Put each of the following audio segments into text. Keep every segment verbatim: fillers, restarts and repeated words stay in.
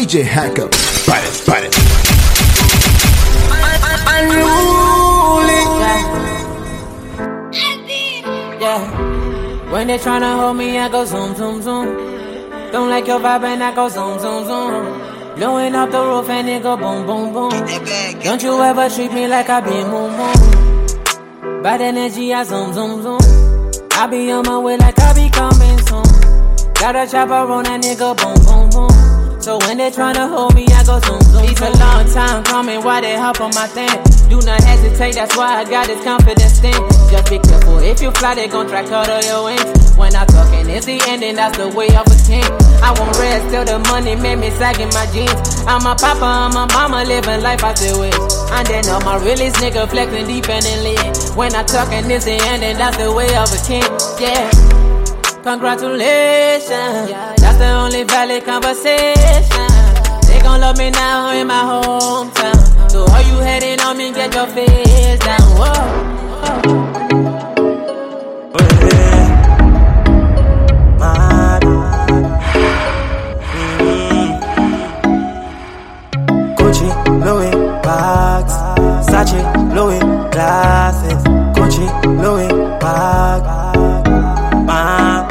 D J Hacker. Bite it, bite it. Unruly. Yeah. Yeah. When they tryna hold me, I go zoom, zoom, zoom. Don't like your vibe and I go zoom, zoom, zoom. Blowing up the roof and it go boom, boom, boom. Don't you ever treat me like I be moon, moon. Bad energy, I zoom, zoom, zoom. I be on my way like I be coming soon. Got a chopper on that nigga, boom, boom, boom. So when they tryna hold me, I go zoom, zoom. It's a long time coming, why they hop on my thing? Do not hesitate, that's why I got this confidence thing. Just be careful, if you fly, they gon' try cut all your wings. When I talk and it's the ending, that's the way of a king. I won't rest till the money made me sagging my jeans. I'm a papa, I'm a mama, living life I still wish. And then all my realest nigga flexing deep and in lit. When I talk and it's the ending, that's the way of a king. Yeah. Congratulations, that's the only valid conversation. They gon' love me now in my hometown. So all you hating on me, get your face down. Whoa, whoa. Louis bags, Sachi, Louis glasses, Gucci, Louis bag, man.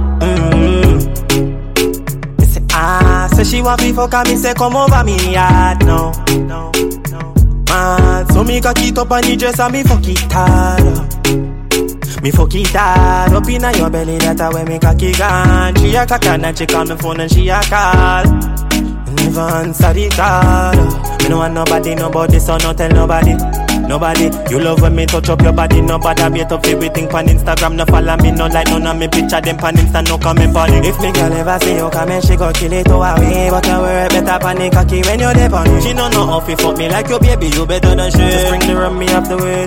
Mm-hmm. Me say ah, say she want me fuck and me say come over me yard now. No, no, man. So me cock it up on the dress and me fuck it hard up. Me fuck it hard up inna your belly, that's where me cocky gone. She a cock and she call me phone and she a call. Never answer the call. Me no want nobody, nobody, so no tell nobody. Nobody, you love when me touch up your body. Nobody beat up everything pan Instagram. No follow me, no like none of me picture them pan Insta. No comment on it. If me girl ever say you come and she go kill it away. But you worry better panic cocky when you're there on it. She no know how to fuck me like your baby. You better than she. Just bring the rum me up the way.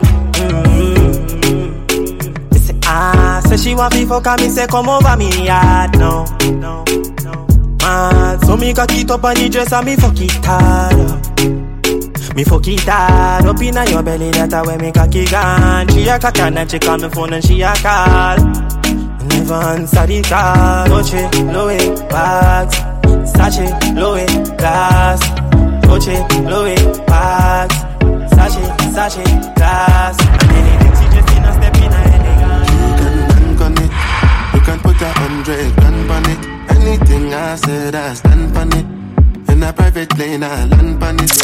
Mm-hmm. Me say ah, say she want me fuck and me say come over me yard now. No, no. Man, so me cock it up on the dress and me fuck it hard up. Me fuck it hard up inna your belly, that's where me cocky gone. She a cock and she call me phone and she a call. Never answer the call. Gucci, Louis bags, Sachi, Louis glass. Gucci, Louis bags, Sachi, Sachi glass. And anything she just in a step in a elegant. You can bank on it, you can put a hundred grand on it. Anything I said, I stand on it. In a private plane, I land on it.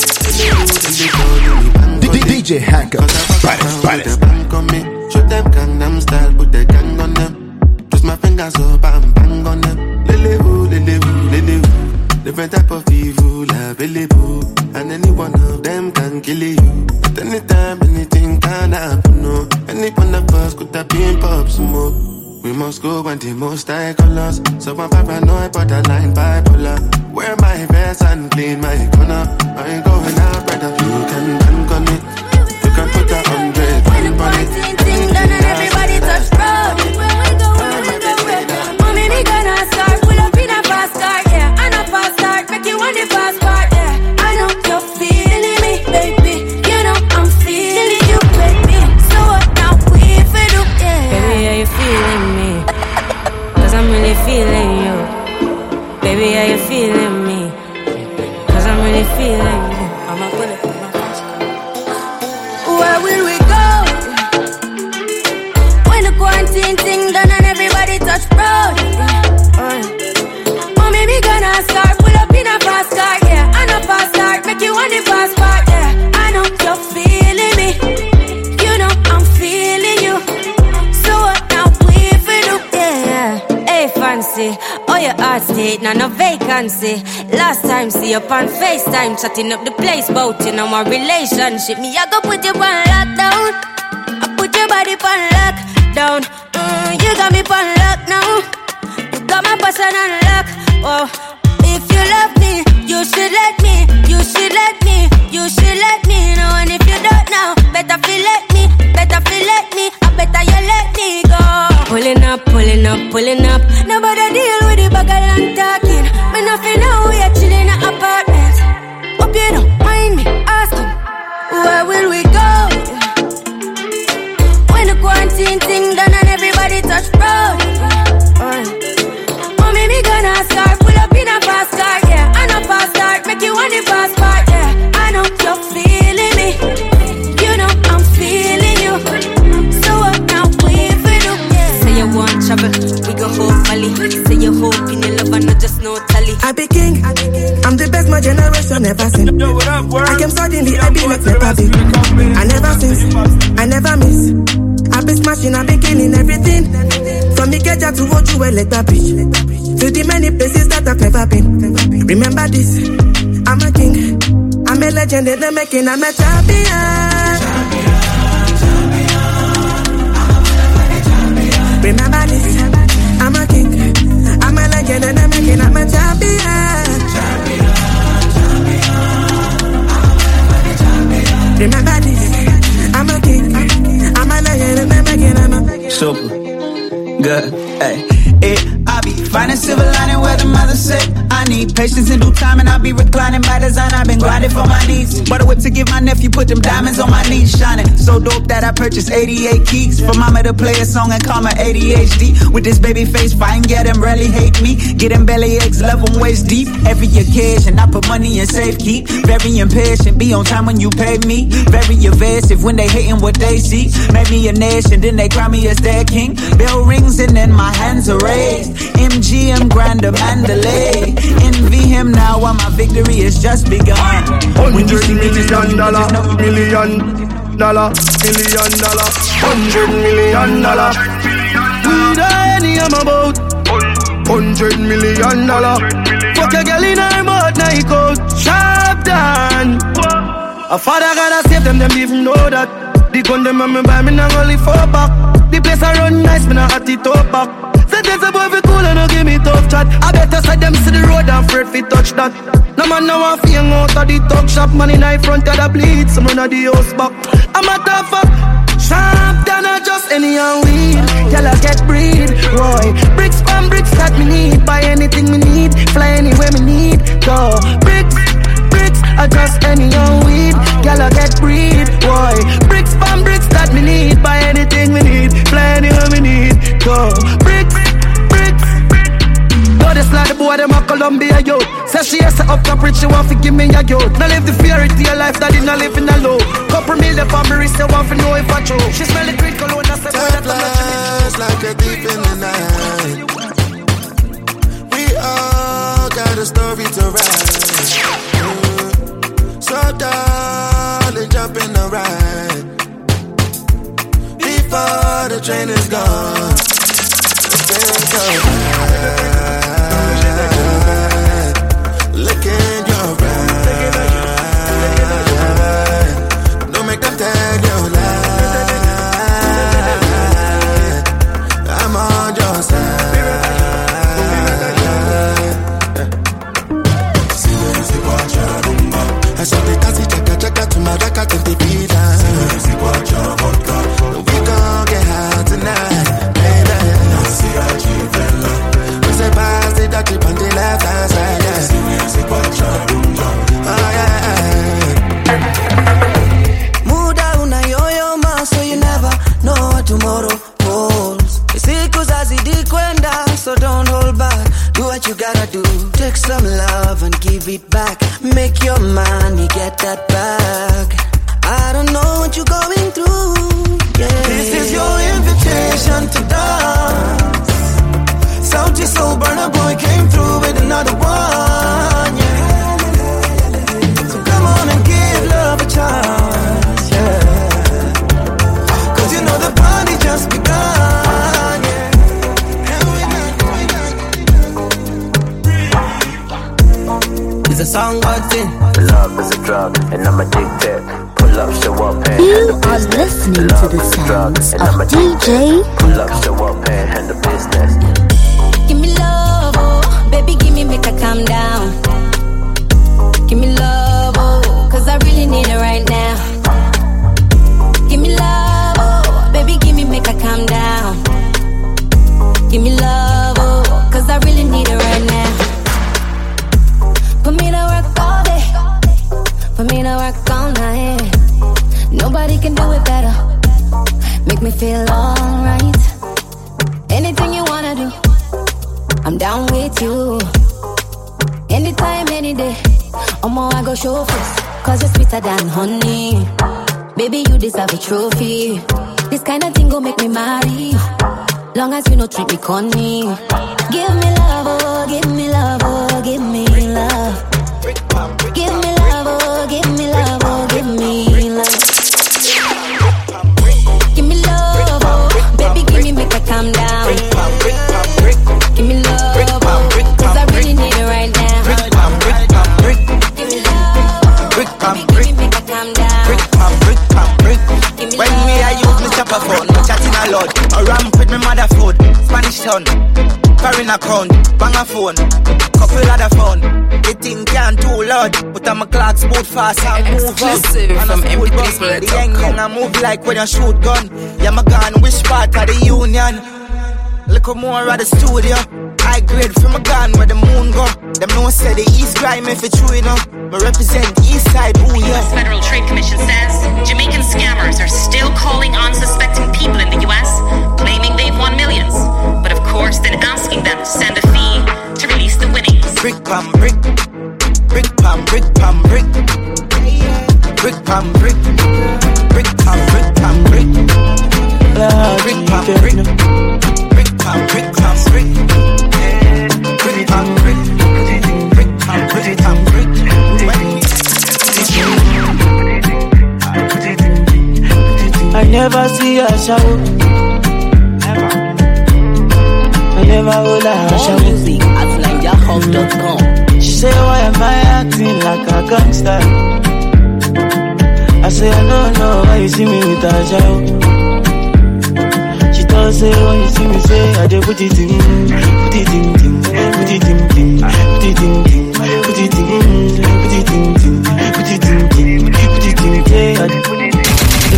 D J Hacker. Bite it, bite it. Bank on me. Show them Gangnam style, put the gang on them. Twist my fingers up and bang on them. Lily woo, lily woo, lily woo. Different type of evil available. And any one of them can kill you. At any time, anything can happen, no. Any one of us could have been pop some more. We must go and the most high colors. So I'm paranoid, borderline bipolar. Wear my vest and clean my corner. I ain't going out, brother. You can bank on it. You can put a hundred grand on it. Ting ting done and everybody touch road. Where we go, where we go, where? Mommy, we gonna start. Pull up in a fast car, yeah. And a fast start, make you want the fast part, yeah. I know you're feeling me, baby. You know I'm feeling you, baby. So what now we for do, yeah. Baby, are you feeling me? Cause I'm really feeling you. Baby, are you feeling me? Cause I'm really feeling you. I'ma put it in my fast car. Where will we go? When the quarantine thing done and everybody touch road. Uh, Mommy, we gonna start. Pull up in a fast car, yeah. And a fast start, make you want the fast part, yeah. I know you're feeling me. You know I'm feeling you. So what now we for do, yeah. Hey, fancy. Oh, your heart state, now no vacancy. Last time, see you on FaceTime, chatting up the place, bout you know my relationship. Me, I go put you on lockdown. I put your body on lockdown. Mm, you got me on lock now. You got my person on lock. Oh, if you love me, you should let me. You should let me. You should let me know. And if you don't know, better feel let me. Better feel let me. I better you let me go. Pulling up, pulling up, pulling up. Nobody deal with the bag and talking. Me nothing know we are chilling in an apartment. Hope you don't mind me asking, where will we go? When the quarantine thing done and everybody touch road. Uh, Mommy, me gonna start. Pull up in a fast car, yeah. And a fast start. your hope in your love and not just no tally. I be king, I'm the best my generation ever seen. I came suddenly, I be like Peppa Pig. I never since, I never miss. I be smashing, I be killing everything. From Ikeja to Ojuwe, like that bitch. To the many places that I've never been. Remember this, I'm a king, I'm a legend in the making, I'm a champion. Remember this, I'm a king, I'm a legend in the making, I'm a champion. Remember this, I'm a king, I'm a legend in the making, I'm a super good, hey. It, I be finding silver lining where the mother said I need patience in due time and I be reclining by design. I've been grinding for my needs. Bought a whip to give my nephew, put them diamonds on my knees, shining so dope that I purchased eighty-eight keys for mama to play a song and call my A D H D. With this baby face, fine, get them rarely hate me. Get them belly aches, love them waist deep. Every occasion, I put money in safe keep. Very impatient, be on time when you pay me. Very evasive when they hating what they see. Made me a nation, then they crown me as their king. Bell rings and then my hands are raised. M G M Grander Mandalay. Envy him now while my victory is just begun. Hundred million dollar, million dollar, million dollar, hundred million dollar. We die any I'm about. Hundred million dollar. Fuck a girl in her mouth, night out. Sharp down. A father gotta save them, them even know that. The gun them and me buy me now only four back. The place I run nice, me now at the top back. Sentence above it cool and no give me tough chat. I better side them to the road and afraid fi touch that. No man now want fi hang out of the talk shop. Man in the front of the bleed, some run of the house back. I'm a tough up, sharp than a just any and weed. Tell I get breed, boy. Bricks from bricks that me need. Buy anything me need, fly anywhere me need. Go bricks, bricks, I just any and weed. Tell I get breed, boy. Bricks from bricks that me need. Buy anything me need, fly anywhere me need. Go bricks. This like the boy, them a Columbia youth. Says she has to up top rich, she want to give me a youth. Now live the fairy tale life that did not live in a low. Couple million for me, she want to know if I true. She smell the creek alone, that's the boy that I'm not like a thief in the night. We all got a story to write. Mm. So darling, jump in the ride before the train is gone. It's so bad. Look in your eyes. Don't make them tell you lie. I'm on your side. Siwezi kuacha rumba. Asante kazi chaka chaka tumaraka tentipita. Siwezi kuacha vodka. We gon' get high tonight, baby. Nasi ajivela. We say pass the dirty on the left hand side. Oh, yeah. Muda unayoyoma, so you never know what tomorrow holds. Siku zazidi kwenda, so don't hold back. Do what you gotta do. Take some love and give it back. Make your money, get that back. I don't know what you're going through. Yeah. This is your invitation to dance. Salty soul burner boy came through with another one. Yeah. And give love a chance, yeah. Cause you know the party just begun, yeah. It's a song what's in. Love is a drug and I'm addicted. Pull up, show up and you are listening to the sounds of D J. Pull up, show up and handle business. Give me love, oh. Baby, give me, make her calm down. Give me love, oh. Cause I really need it right now. Give me love, oh. Baby, give me, make her calm down. Give me love, oh. Cause I really need it right now. Put me to work all day. Put me to work all night. Nobody can do it better. Make me feel alright. Anything you wanna do, I'm down with you. Anytime, any day. Omo, I go show first. Cause you're sweeter than honey. Baby, you deserve a trophy. This kind of thing gon' make me marry. Long as you no treat me corny. Give me love. account, bang a phone, couple other phone. The thing can't do loud, but I'm a clock boot fast and move up. Exclusive from M P three split The young young I move like when you shoot gun. Yeah, my gun, which part of the union? Look more at the studio. High grade from a gun where the moon go. Them no say the East crime if it's true enough. Me represent East Side, ooh yeah. The Federal Trade Commission says Jamaican scammers are still calling unsuspecting people in the U S, claiming they've won millions. But of course, then asking them to send a fee to release the winnings. Brick pam brick, brick pam brick pam brick, brick pam brick, brick pam brick pam brick, brick pam brick, brick pam brick pam brick, brick pam brick, brick pam brick pam brick. I never see her shower. I never hold her shower. More music at niger hub dot com. She say, why am I acting like a gangster? I say, I don't know why you see me with a shower. She thought, say, when you see me, say, I just put it in, put it in, put it in, put it in, put it in, put it in, put it in, put it in, put it in, say, I just put it in.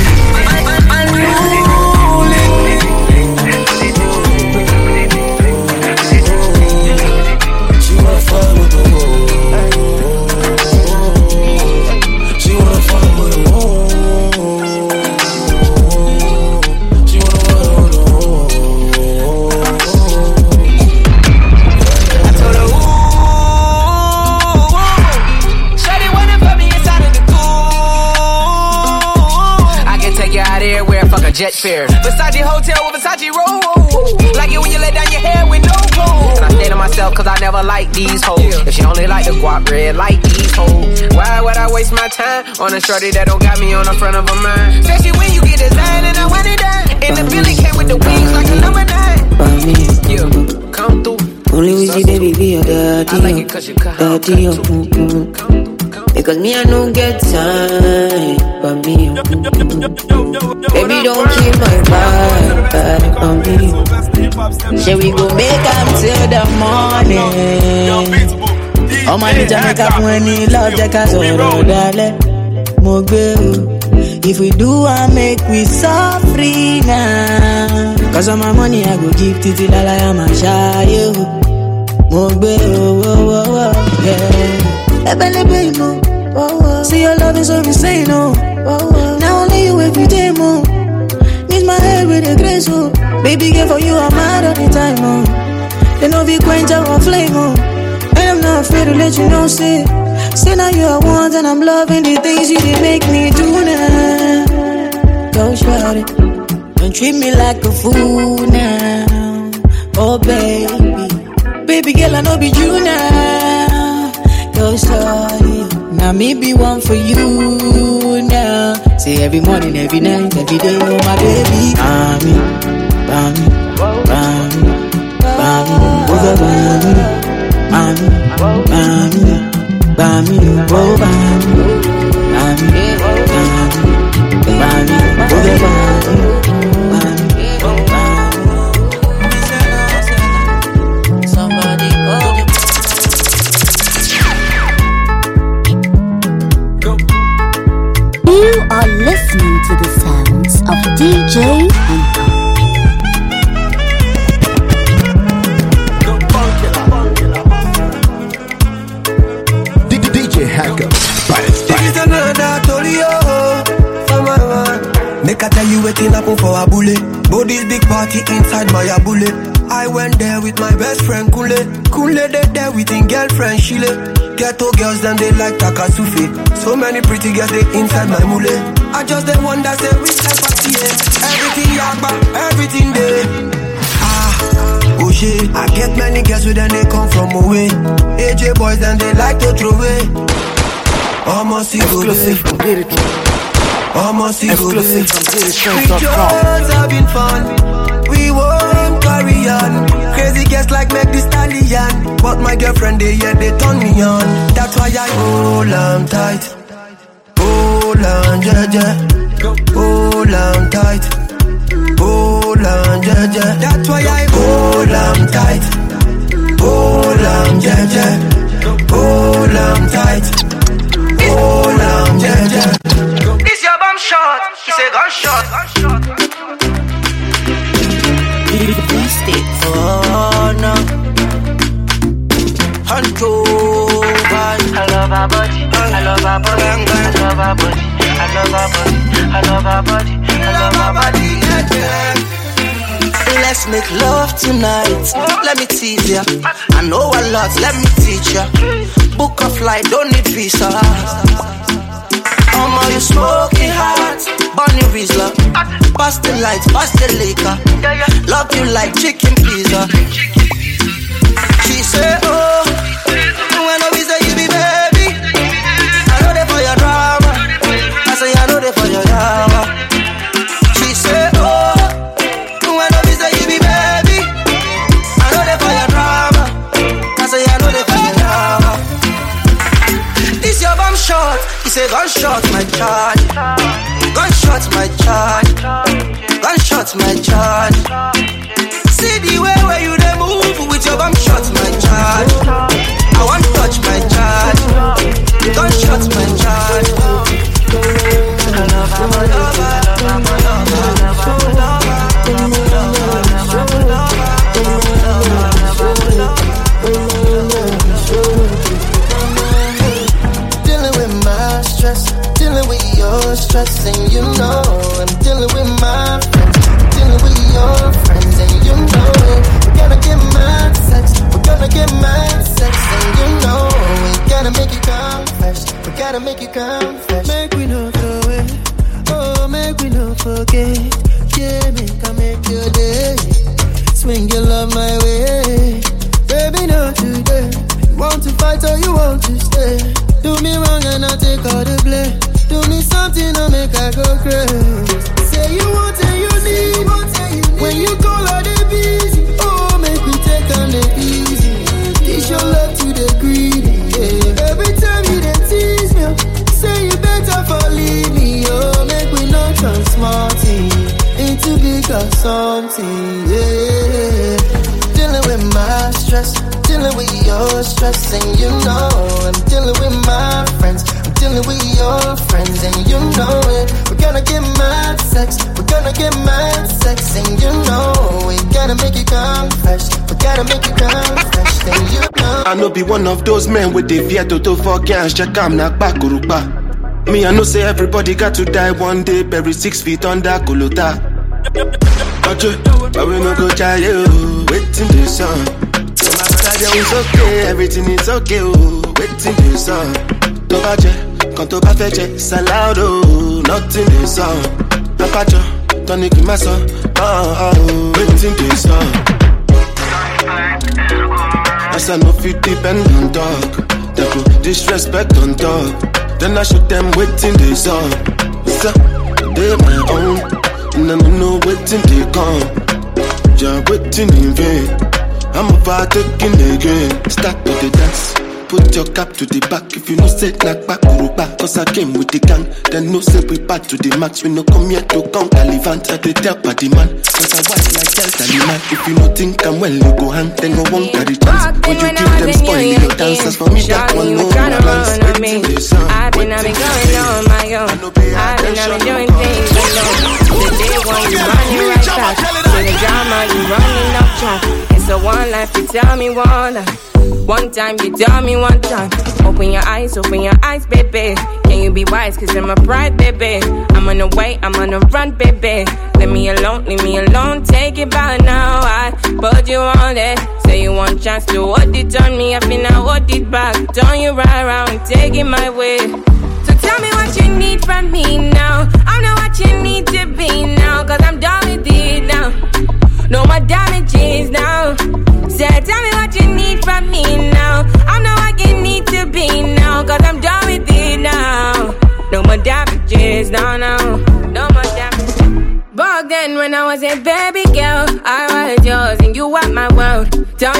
Jet fare, Versace hotel with Versace roll. Like it when you let down your hair with no clothes. And I say to myself, cause I never like these hoes. If she only like the guap red, like these hoes. Why would I waste my time on a shorty that don't got me on the front of a mind? Especially when you get designed and I want it done. And the Billy came with the wings like a number nine. Yeah, come through. Only with you, baby, be a dirty. I like it cause you cut dirty, oh, mm, mm. Because me, I don't get time. But me, oh, mm, mm. Baby, don't keep my vibe bad on me. Shall we go make up till the morning? Oh, my little Jamaica, when you love the castle, darling. If we do, I make we so free now. Cause of my money, I go give Titi Lala, I'm a shy. Mogbe, oh, oh, oh, oh, yeah. Ebele, baby, oh, oh. See your love is so insane, oh, oh, oh. Now only you every day, oh. Need my head with a grace, oh. Baby, girl, for you, I'm mad all the time, oh. They know we quench our flame, oh. And I'm not afraid to let you know, say. Say now you are one, and I'm loving the things you did make me do now. Go shout it. Don't treat me like a fool now. Oh, baby. Baby girl, I know be you now. Go sorry. Now me be one for you now. Say every morning, every night, every day, oh my baby. Bami, bami, bami, bami, over bami, bami, bami, bami, oh bami, bami, bami, bami, over bami. You are listening to the sounds of D J Hancock. D J Hancock. This is another Tolio for my man. Make I tell you waiting happen for a bullet. Body's big party inside my abule. I went there with my best friend Kule. Kule they there with his girlfriend Shile. Ghetto girls and they like Takasufi. So many pretty girls they inside my mule. I just the one that say which type of tea. Everything yagba, everything there. Ah, oh shit. I get many girls with them they come from away. A J boys and they like to throw away. Almost exclusive from Dirty. Almost exclusive from Dirty. We just having fun. We won't carry on. Crazy girls like make the stallion. But my girlfriend they yeah they turn me on. That's why I hold on tight. Hold on jaja. Hold on tight. Hold on jaja. That's why I hold on tight. Hold on, yeah, yeah. Hold on tight. Hold on, yeah, yeah. This your bomb shot. He say gunshot. Oh no. Control. I love our body. I love our body. I love our body. I love our body. I love our body. I love our body. Yeah, yeah. Let's make love tonight. Let me tease ya. I know a lot, let me teach ya. Book a flight, don't need visa. Mama, you smoking hot. Bunny Rizla. Pass the lights, pass the liquor. Love you like chicken pizza. She say, oh, when I visit you, be baby. I know they for your drama. I say, I know they for your drama. She say, oh, when I visit you, be baby. I know they for your drama. I say, I know they for your drama. This your bomb shot. He say, gunshot my charge. Gunshot my charge. Gunshot my charge. See the way where you dey move with your bomb shot my charge. I want touch my charge. Gunshot my charge. I love her, I love her, I love her, I love her, I love her. Dealing with my stress, dealing with your stress, and you know I'm dealing with my friends, dealing with your friends, and you know it. We're gonna get mad sex, we're gonna get mad sex, and you know we gotta make you come fresh, we gotta make you come fresh. Make we no throw it, oh make we no forget, yeah make I make your day, swing your love my way, baby not today. You want to fight or you want to stay? Do me wrong and I take all the blame. Do me something to make I go crazy. Say you want and you need. When you call her the busy. Oh, make me take on the easy. Teach your love to the greedy. Yeah. Every time you then tease me, say you better for leave me. Oh, make me not turn smarty into big or something. Yeah. Dealing with my stress, dealing with your stress, and you know I'm dealing with my friends. Dealing with your friends, and you know it. We're gonna get mad sex, we're gonna get mad sex, and you know we gotta make you come fresh, we gotta make you come fresh, and you know. I know be one of those men with the Vieto to fuck and check I'm not back uruba. Me I know say everybody got to die one day, bury six feet under Kolota. But we no go try you, waiting the sun. So my brother it's okay, everything is okay, oh, waiting the sun. To baje, quand to ba feche, salad oh, nothing is on. Apacho, tonic in my son, oh oh, waiting the sun. As I know fit depend on dog, they go disrespect on dog. Then I shoot them waiting the sun. So they my own, and I don't know waiting they come. Just waiting in vain. I'm about taking again. Start with the dance. Put your cap to the back if you know say knock back Uruba. Cause I came with the gang, then no say we back to the max. We no come here to count Calivant. I did tell party man, cause I white like Delta man. If you no think I'm well, you go hang, then go won't carry chance. Would you give them spoil your dancers for me? That one no balance. I've been, I've been going on my own. I've been, I've been doing things alone. The day one you running right back. To the drama you running off track. It's a one life, you tell me one life. One time, you tell me one time. Open your eyes, open your eyes, baby. Can you be wise, cause I'm a bride, baby. I'm on the way, I'm on the run, baby. Leave me alone, leave me alone. Take it back now, I put you on it. Say you want chance to hold it on me. I feel now hold it back. Turn you right around, take it my way. So tell me what you need from me now. I know what you need to be now. Cause I'm done with it now. No more damages now. Say, tell me what you need from me now. I know what you need to be now. Cause I'm done with it now. No more damages, no, no. No more damages. Back then when I was a baby girl, I was yours and you were my world. Tell me what you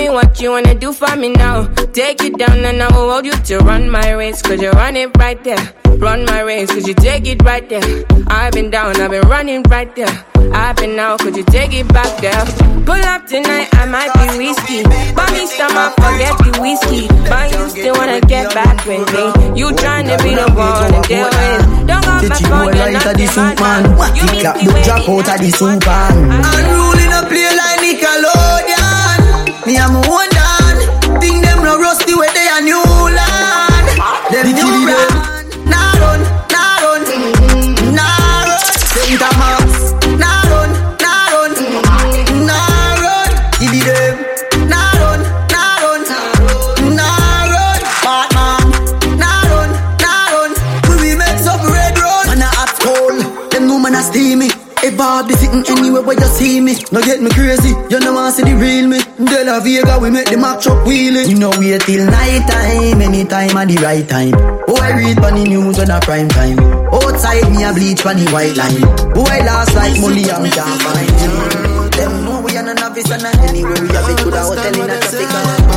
you wanna do for me now? Take it down and I will hold you to run my race. Cause you run it right there. Run my race, cause you take it right there. I've been down, I've been running right there. I've been out, could you take it back there? Pull up tonight, I might be whiskey. Buy me stomach, forget the whiskey. But you still wanna get back with me. You tryna be the one to deal with. Don't go back on, you're not the man. You miss the way drop out of the soup man. I'm ruling a play like Nickelodeon. Me I'm one down. Think them no rusty where they are new land. Them new brand. Nah run, nah run, nah run. Saint Thomas. Nah run, nah run, nah run. Give it them. Nah run, nah run, nah run. Batman. Nah run, nah run. We will make some red run. Man a hot cold. Them no man a steamy. Ever be sitting anywhere where you see me. No get me crazy, you know want see the real me. De La Vega, we make the Mack truck wheelie. You know wait till night time, anytime at the right time. Oh I read on the news when a prime time. Outside me a bleach on the white line. Oh I last like money and can't find you. Them know we are not novice and not anywhere we have it. Could I hotel in a traffic light.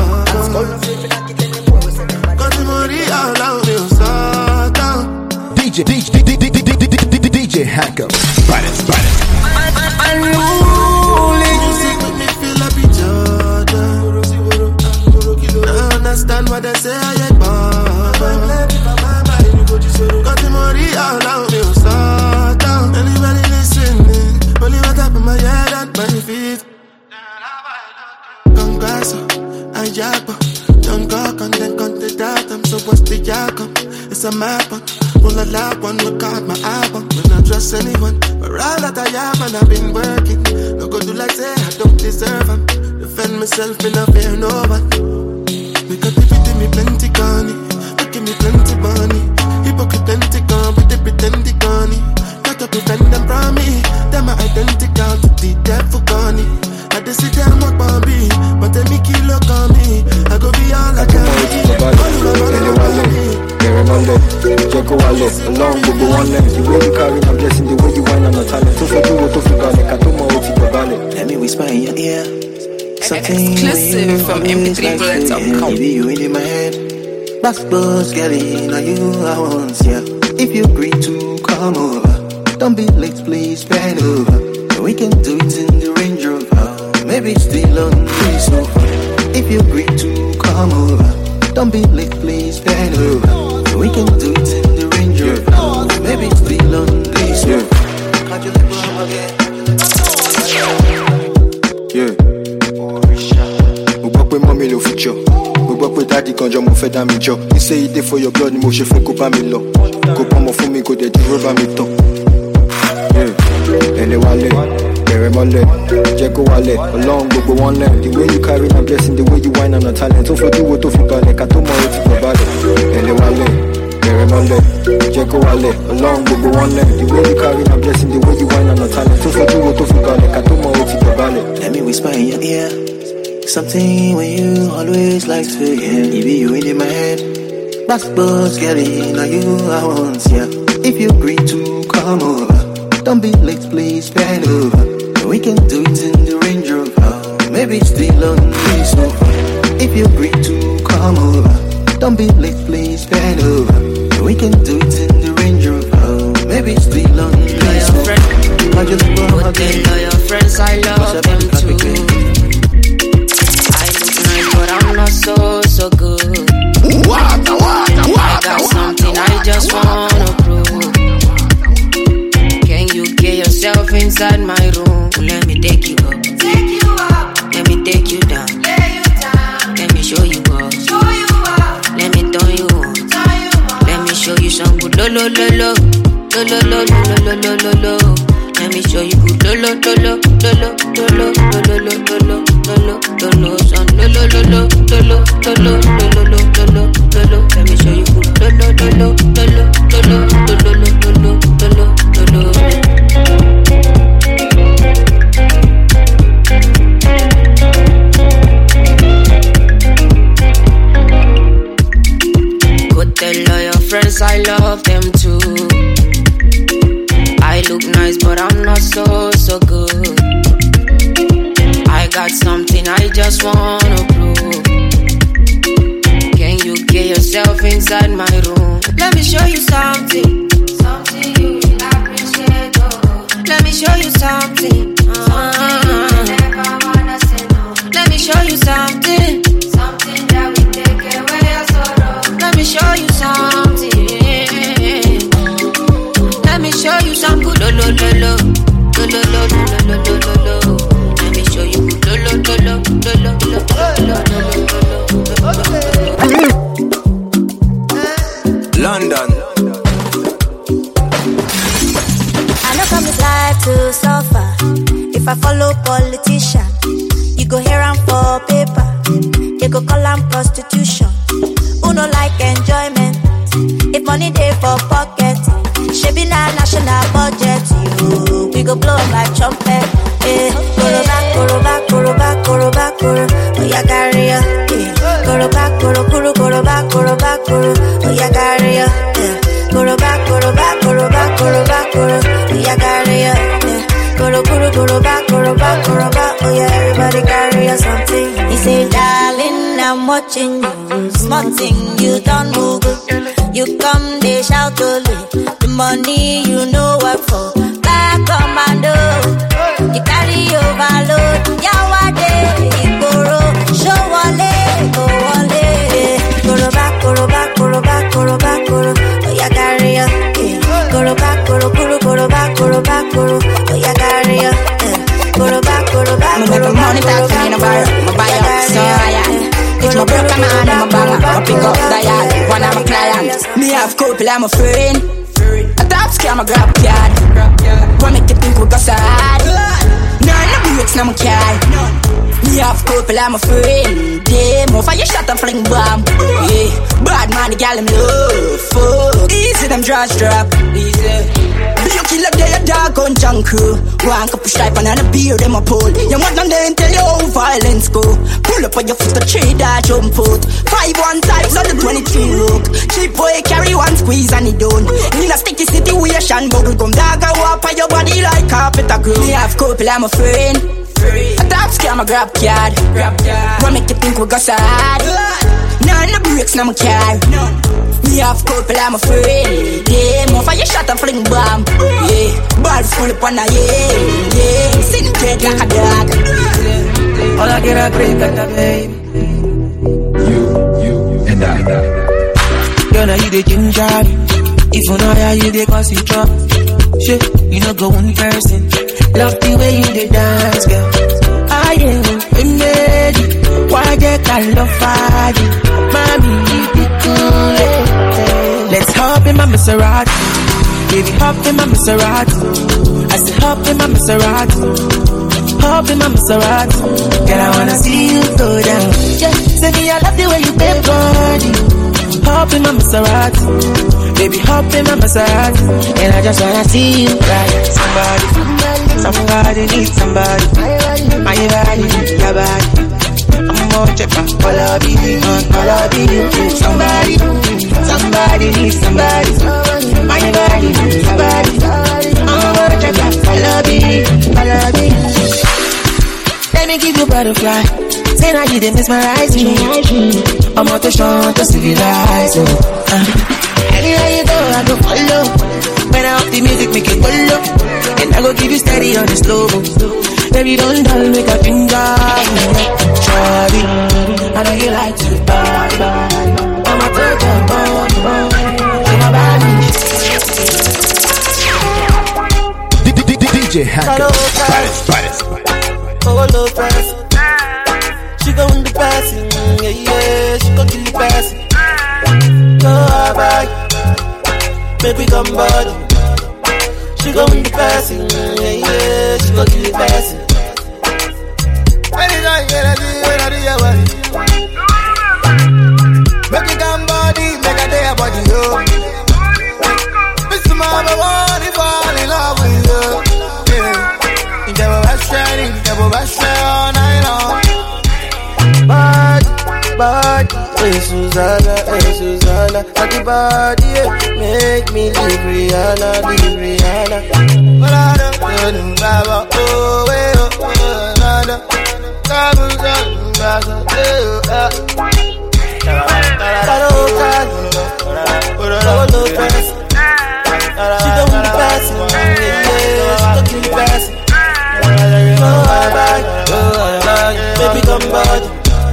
Got the money all out me so down. D J, D J, D J, D J, D J Hacker. Baddest, baddest. Unruly. Music make me feel happy, Jordan. I understand what they say, I get bored. Got the money all out me so down. Anybody listening? Only what up in my head and my feet. Congrats, I jack, don't go and then count the datum. So what's the jackal? It's a map. Pull a lap on, record my album. When I trust anyone, but all that I have and I've been working. No go do like say I don't deserve them. Defend myself in a fear no one. Because they pity me plenty gunny. They give me plenty money. Hypocrite plenty gun, but they pretend they gunny. Got to prevent them from me. Them are identical to the devil gunny. I just sit down walk on me, but they make you look on me. I go be all I can be. Jeko wale, along with the one leg. The way you carry my blessing, the way you whine on the talent. To for you, to for gane, katuma oti babale. Let me whisper in your ear. Something exclusive from M P three bullets dot com. Maybe you in my head. Backbones, girlie, now you I want, yeah. If you agree to come over, don't be late, please bend over. We can do it in the Range Rover. Maybe it's still on the sofa. If you agree to come over, don't be late, please bend over. We can do it in the Range Rover. Maybe it's still on the sofa. Yeah. We work with mommy lo future. We work with daddy kanjo mo fẹ́ dá mi jọ. You say it dey for your blood ni mo ṣe fún kó bá mi lọ. Kó pọ́nmọ fún mi kó dẹ̀ dúró bá mi tán. Ẹlẹ́ wálé, bẹ̀rẹ̀ mọ́lẹ̀, jẹ́ kó wálẹ̀, ọlọ́run gbogbo wọn lẹ̀. The way you carry my blessing, the way you whine on a talent. Tó fojú wo tó fi balẹ̀, ká tó mọ o ti gbọ̀ balẹ̀. Ẹlẹ́ wálé, bẹ̀rẹ̀ mọ́lẹ̀, jẹ́ kó wálẹ̀, ọlọ́run gbogbo wọn lẹ̀. The way you carry my blessing, the way you whine on a talent. Tó fojú wo tó fi balẹ̀, ká tó mọ o ti gbọ̀ balẹ̀. Let me whisper in your ear. Something when you always like to hear. Maybe you in my head. Backbones, girlie, now you I want, yeah. If you agree to come over, don't be late, please bend over. We can do it in the Range Rover. Maybe it's still on the sofa. If you agree to come over, don't be late, please bend over. We can do it in the Range Rover. Maybe it's still on the sofa. I just want to tell your friends I love them too. I look nice, but I'm not so, so good. Water, water, water, I got something I just wanna prove. Can you get yourself inside my room? Let me take you up. Take you up. Let me take you down. Lay you down. Let me show you up. Show you up. Let me turn you on. Turn you on. Let me show you some good lo lo lo lo lo lo lo lo lo lo lo lo. Let me show you good lo lo lo lo lo lo lo lo lo lo lo lo lo lo lo son lo lo lo lo lo lo lo lo lo lo lo lo. Let me show you good lo lo lo lo lo lo lo lo lo lo lo lo lo. Go tell all your friends I love them too. I look nice, but I'm not so, so good. I got something I just wanna prove. inside my room. Let me show you something. Something you will appreciate. Oh. Let me show you something. Something you will never wanna say no. Let me show you something. Something that will take away your sorrow. Let me show you something. Let me show you some good lo lo lo lo lo lo lo lo lo lo lo. Let me show you good lo lo lo lo lo lo lo lo lo. London. I know come this life to suffer. If I follow politician, you go here and for paper. They go call am prostitution. Who no like enjoyment? If money dey for pocket, shebi na national budget. You, we go blow like trumpet. Eh, koro back, koro back, koro back, koro back, koro. Oh yeah, carry ya. Eh, koro back, koro, koro, koro back, koro back, koro. Oh yeah, carry ya. Eh, koro back, koro back, koro back, koro back, koro. Oh yeah, carry ya. Eh, koro, koro, koro back, koro back, koro back. Oh yeah, everybody carry ya something. He say, darling, I'm watching you. Small thing, you don't move. You come, they shout only. The money you know what for. Back commando. You carry overload. Yawade, Igoro. Show wale, go wale. Goro back, goro back, goro back, goro back, goro. Oh yeah, carry ya. Goro back, goro, goro, goro back, goro back, goro. Oh yeah, carry ya. Goro back, goro back, goro back, goro back, goro. It's my broker man, I'm a banger. I pick up dial, one of my clients. Me have couple, I'm a friend. A top scam, a grab card. What make you think we got sad? None of the bricks, no my car. Me have couple, I'm a friend. Yeah, more fire shot and fling bomb. Yeah, bad man, the gal him love. Fuck, easy them draws drop. Easy. You kill up there, dog on junk crew. One cup of stripe and a beer, them a pull. You want them then tell you how violence go. Pull up on your foot, the tree that jump out. Five one types on the twenty-three look. Cheap boy carry one squeeze and he done. In a sticky situation, bubble gum dog go up on your body like carpet a glue. Me have couple, I'm a friend. A top scam, a grab card. What make you think we got sad? None of the bricks, no my car. Me have couple, I'm a friend. Yeah, more fire shot and fling bomb. Yeah, ball full up on a yeah, yeah. Syndicate like a dog. All I get a break at the baby. You, you, and I. Girl, now you the ginger. If you know how you the cause you drop. Shit, you know go one person. Love the way you the dance, girl. I am ready. Why get I love fire? Mommy, you be cool. Let's hop in my Maserati. Baby, hop in my Maserati. I said hop in my Maserati. Hop in my Maserati. Girl, I wanna see you go down. Yeah, say me I love the way you bend body. Hop in my Maserati. Baby, hop in my Maserati. And I just wanna see you ride. Somebody, somebody needs somebody. My body, your body. I'm more check up, all I be, all I be. Somebody, somebody needs somebody. My body, your body. I'm more check up, all I be, all I be. Let me give you butterfly. Say now you didn't mesmerize me. I'm out to show to civilize you. Uh. Anywhere you go, I go follow. When I up the music, make it follow. And I go give you steady on the slow. Baby, don't dull, make a finger. Shawty, I know you like to body, body. I'm a touch of bone, bone. I'm a body. D J Hacker. Baddest, baddest. Oh, low price. She go in the passing, yeah, yeah. She go kill the passing. Go bye, baby, come body. She go in the passing, yeah, yeah. She go kill the passing. When you don't get a deal, when I do your body. Make it come body, make a day a body, yo. Mister Mama, want to fall in love with you. Yeah. You never was shining, you never was shining all night long. Body, body, hey Susanna, hey Susanna, body, body, yeah. Make me leave Rihanna, leave Rihanna. But I don't know, never, oh, way, oh, oh, nada. Come on, come on, come on,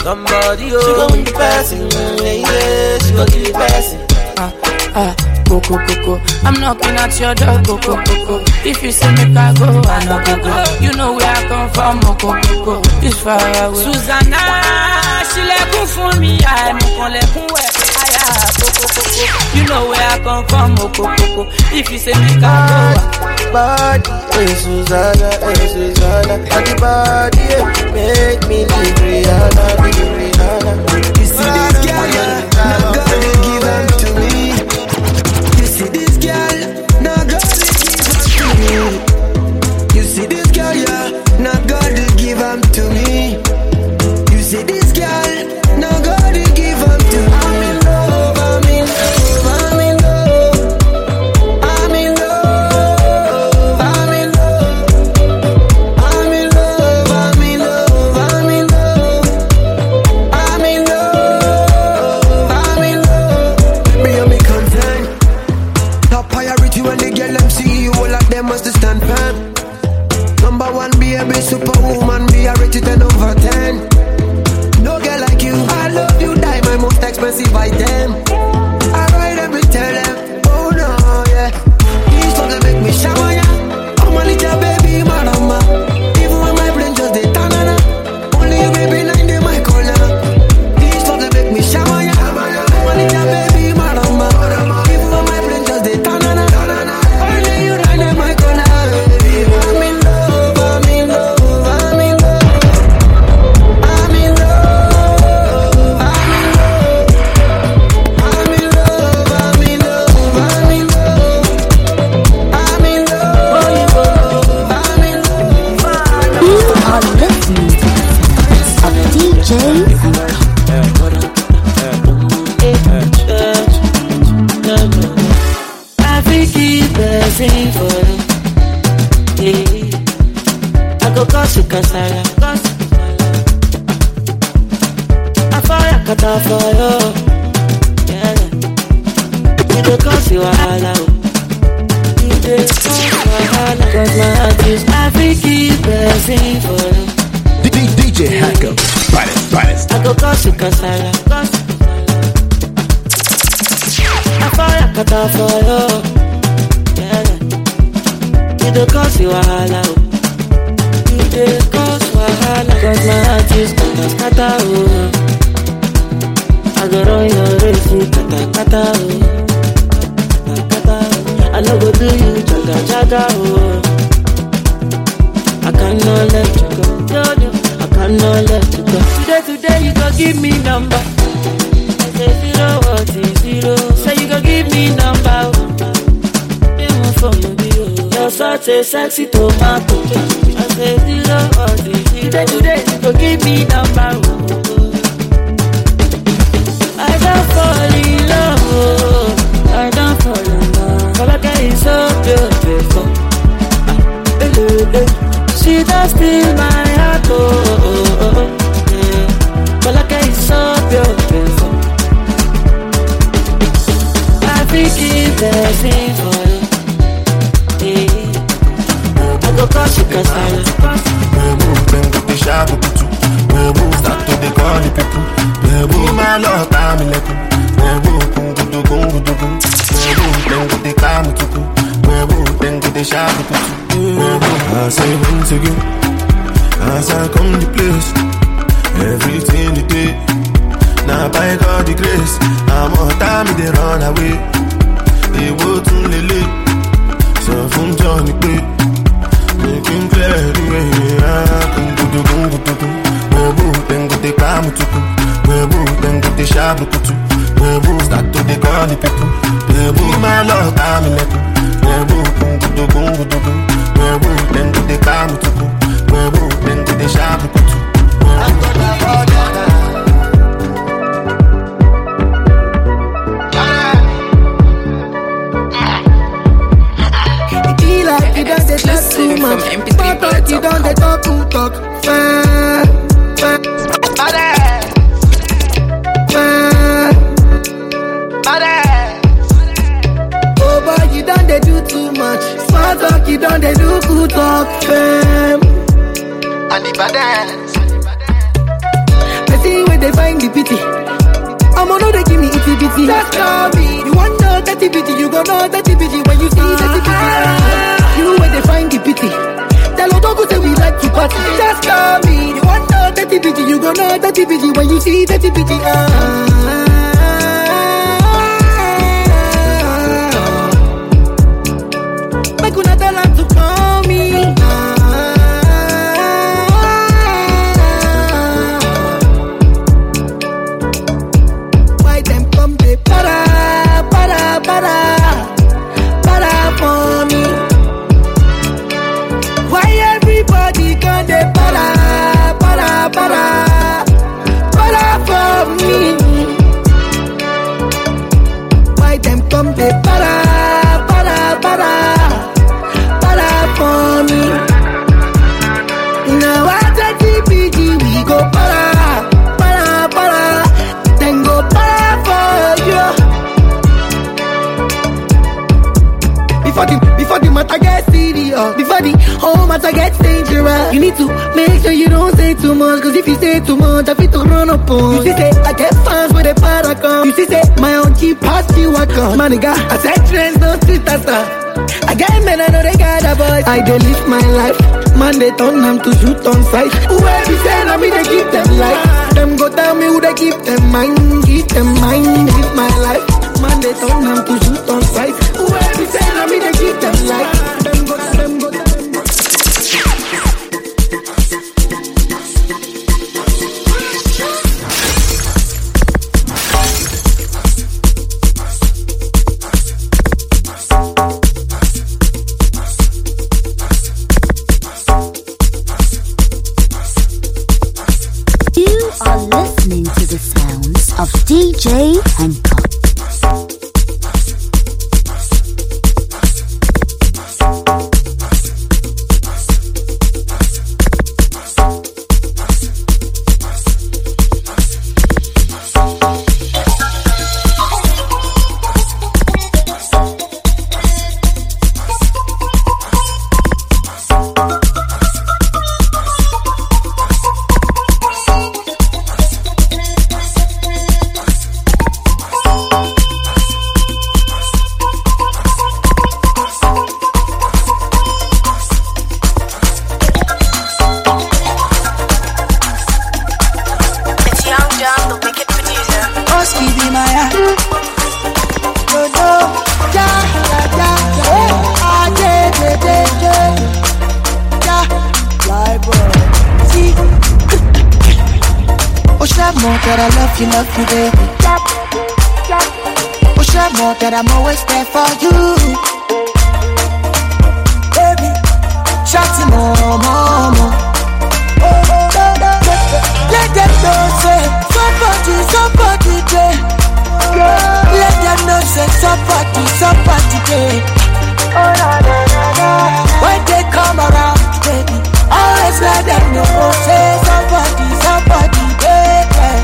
somebody, oh. She gon' win the person, yeah, yeah. She gon' give the person. Ah, ah, go, go, go, go. I'm knocking at your door, go, go, go, go. If you say make I go, I know go, go. You know where I come from, oh, go, go, go. It's far away. Susanna, she let go for me, I'm on let go away. Go, go, go, go. You know where I come from, oh, go, go, go. If you say make I go, body, hey Susanna, hey Susanna, body, body, yeah. Make me live Rihanna, live Rihanna. You see this girl, yeah, now God they give them to me. You see this girl, now God they give them to me. You see this girl, yeah, now God they give them to me. You see this girl, now God they give them to me. I'm in love, I'm in love, I'm in love, I'm in love, I'm in love, I'm in love, I'm in love, I'm in love, I'm in love, I'm in love. Me and me content. Top priority when they get them see you, all of them must stand firm. Number one, baby, superwoman, be a rated ten over ten. No girl like you, I love you, die my most expensive item. I ride them and tell them, oh no, yeah. These songs they make me shower, yeah. Oh my little baby, my mama. Even when my brain just dey tanana, only you baby nine day my corner. These songs they make me shower, yeah. Oh my little baby, my mama. Even when my brain just dey tanana, only you nine day my corner. I'm in love, I'm in love, I'm in love. I'm in love, I'm in love. I'm in love, I'm in love, I'm in love. I'm in love, I'm in love. You are listening to the sounds of D J Hanko. I think keep blessing for you. Yeah. I go cause you cancel. I fire cut off for you. Yeah. You go cause you wahala. You go cause you wahala. Cause my heart is I think keep blessing for you. D J Hanko. Baddest, baddest. I go cause you cancel. I fire cut off for you. Yeah. You go cause you wahala. You go cause wahala. Cause my heart is kata kata oh. I go run your race, kata kata oh. Kata kata oh. I no go do you jaga jaga oh. I cannot let you go, no, no. I cannot let you go. Today, today you go give me number. I say zero, what is zero? Say you go give me number. They want from you. You're such a sexy tomato. I say zero, what is zero? Today, today you go give me number. I don't fall in love. I don't fall in love. All I get is so beautiful. She does steal my heart, oh, oh, oh, oh, yeah. But like it's so beautiful. I think it's the same for you, yeah. I go cause you cause I move, then go to shop, move, start to the call the people. Move, my love, I'm in the move, go to go, go to go. Move, then go to come to go. Move, then go to shop, I say once again, as I come to place, everything you did. Now by God the grace, I'm on time they run away. They will to lily, so from Johnny Pay, making clear the way. I can do the boom, do the boom, then go the come to go, then go the shop to go, start to the call the people. My love, I'm in it. Boom, do the boom, do the boom. Then go the come to go, then go the shop to go. I'm gonna order. He like he does the talk too much, but he don't the talk too talk. Oh boy, you don't they do too much. Smart talk, you don't they do good talk. Fam. And the baddest. see where they find the pity. I'm on they give me itty bitty. Just call me. You want know dirty bitty, you gon' know dirty bitty when you see dirty bitty. You where they find the pity. Tell Odogu say we like to party. Just call me. You want know dirty bitty, you gon' know dirty bitty when you see dirty bitty. Make una tell her to call me. Why them come they para, para, para, para for me? Why everybody come they para, para, para, para for me? Why them come they para, para, para, para for me? Now I take the P G, we go para, para, para, then go para for you. Before the, before the matter gets serious, before the whole matter gets dangerous, you need to make sure you don't say too much, cause if you say too much, I feel to run up on. You see say, I get fans with a para come. You see say, my own keep past you I come. Man, nigga, I said trends, no street star. I get men, I know they got a voice. I dey live my life. Man, they turn them to shoot on sight. Whoever be saying, I mean, they keep them life. Them go tell me who they keep them mind. Keep them mind, live my life. Man, they turn them to shoot on sight. Whoever be saying, I mean, they keep them life. Them go, them go, them go. You are listening to the sounds of D J Hancock. That I love you, love you, baby. Push up more that I'm always there for you, baby. Shouting more, more, more. Let them know say somebody, somebody there. Let them know say somebody, somebody there. When they come around, baby, always let them know say somebody, somebody there.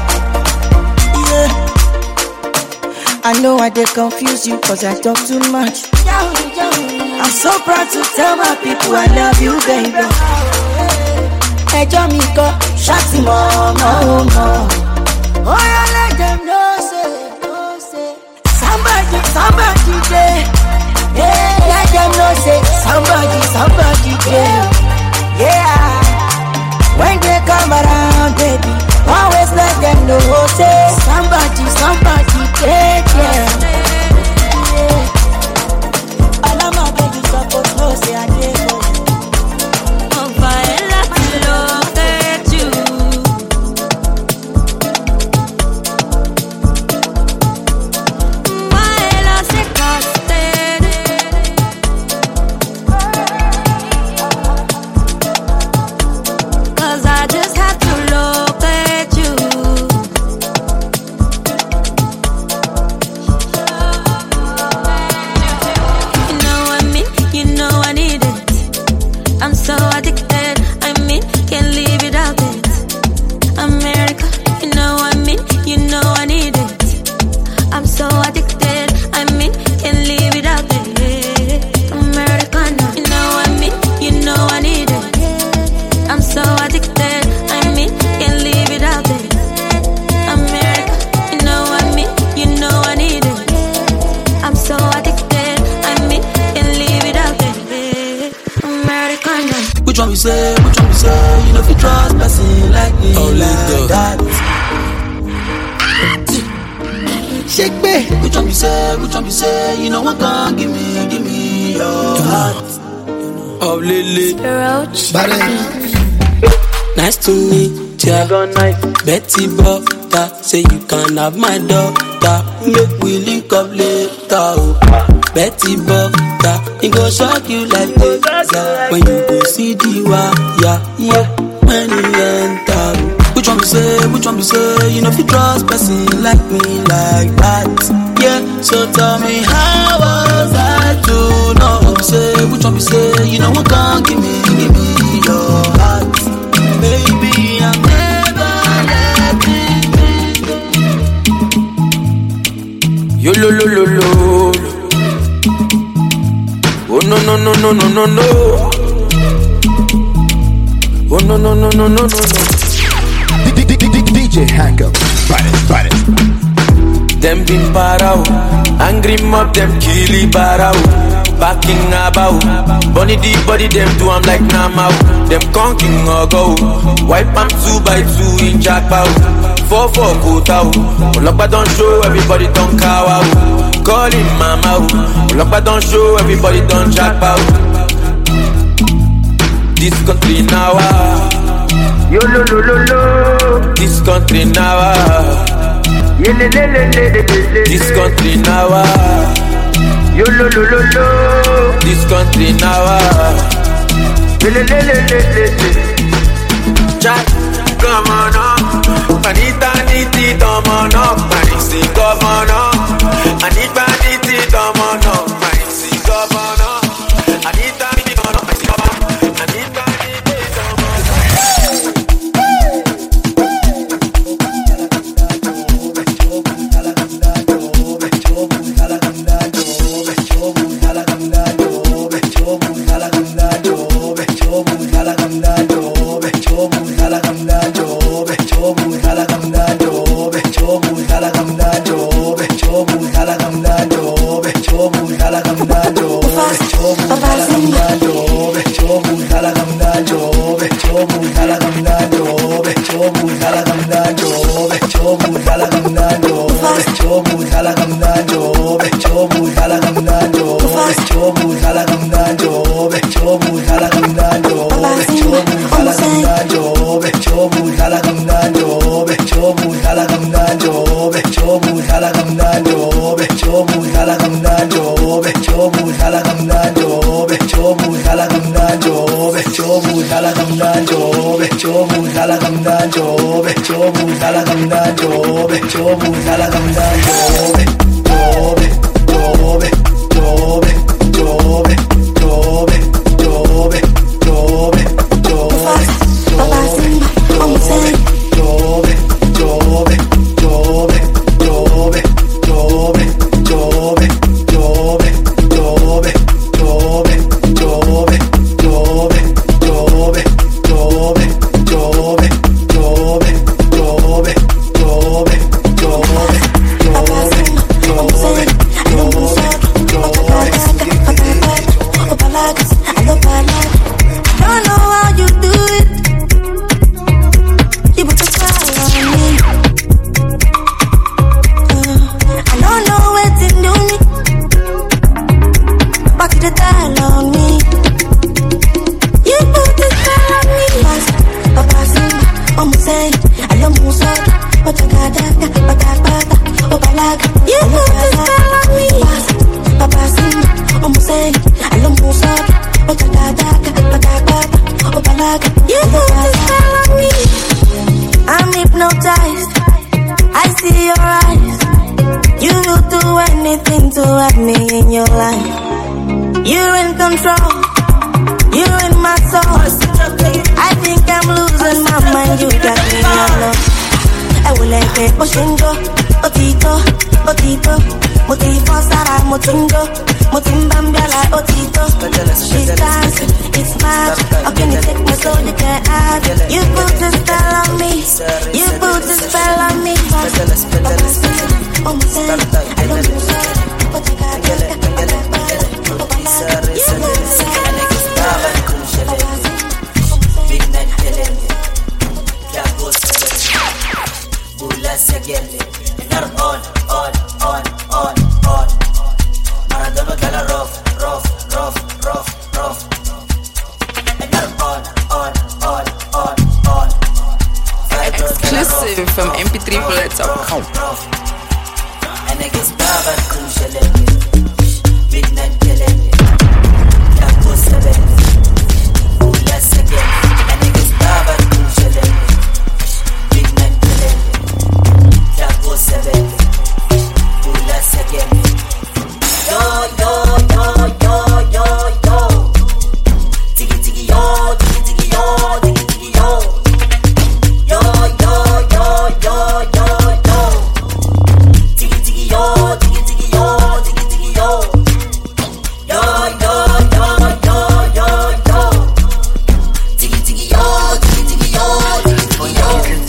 I know I did confuse you cause I talk too much. I'm so proud to tell my people I love you, baby. Hey, Jamaica, shawty more, more, more. Oh, I let them know, say, know, say somebody, somebody there. Yeah, let them know, say somebody, somebody there. Yeah, when they come around, baby, always let them know, say somebody, somebody take care. All of my babies supposed to say I did go. On fire, like to look at you. While I say costed, cause I just have to look at you. say, which one be say? You know if you trust person like me, oh, like that. Shake me, which one be say, which one be say? You know what can give me, give me your heart. Oh, Lily, nice to meet ya. Betty Butter, say you can have my daughter. Make we link up later. Oh. Betty Butter, it go shock you like this. Yeah. When you go see the wire, yeah. When you enter, which one be say, which one be say? You know if you trust person like me like that, yeah. So tell me how was I to know? Say which one be say? You know what can give me, give me your heart, baby. I'm never letting you. Yo lo lo lo lo. Oh no no no no no no no. Oh no no no no no no no. D J Hankup, baddest, baddest. Them been parao, angry mob them killy barao, backing about. Bunny the body them do I'm like Namao. Them conking or go, wipe am two by two in jackpot. Four four go out, Olokpa don't show everybody don't cow out. Call him mama, Olokpa don't show everybody don't jackpot. This country now. Yo lo lo lo lo. This country now. Ye le le le le le le. This country now. Yo lo lo lo lo. This country now. Ye le le le le le le. Jack, come on up. Anita niti come on up. Manisi come on up. Anita niti come on up. Manisi come on up. Anita niti come on up. Manisi come on up. Anita. niggas baba kushalenge. Midnight kelenge. Tapo sabenge. Ula sagenge. A niggas baba kushalenge. Midnight kelenge. Tapo sabenge. Ula sagenge. Yo yo yo yo yo yo. Tiki tiki yo, tiki tiki yo, tiki tiki yo. Yo yo yo yo yo yo. Tiki tiki yo, tiki tiki yo, tiki tiki yo. Yo yo yo yo yo yo. Tiki tiki yo, tiki tiki yo, tiki tiki yo.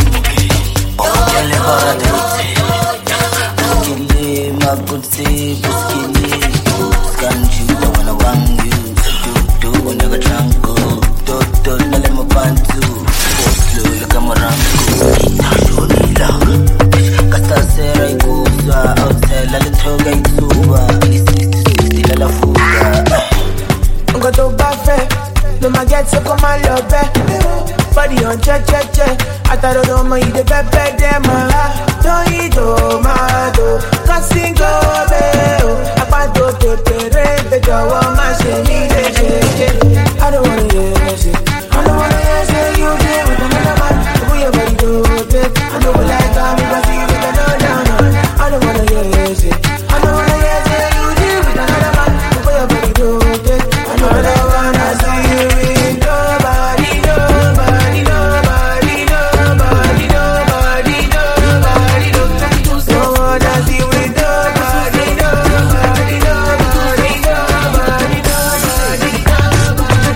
Buskili, mabutsi, buskili. Kanji, wana wangu. Do wanaga chango. Do do nale mabantu. Oslo laka marangu. Shonila. Kasta sera ikusa. Outside lala toga ituba. Sixty lala fuga. Ngo to buffet. No ma get so come on love it. Body on che che che. I thought I don't mind the pepe dem. Don't eat tomato. Casting go beo. I want to pepe red. The jaw on my shady. I don't wanna hear shit. I don't wanna hear shit. You did with another man. Who you body do it? I know what like I'm but see you with another down. I don't wanna hear shit. I don't wanna hear shit. You did with another man. Who you body do it? I know what I wanna see you with nobody, nobody, nobody, nobody, nobody, nobody, nobody. So wanna see you with nobody, nobody, nobody, nobody, nobody.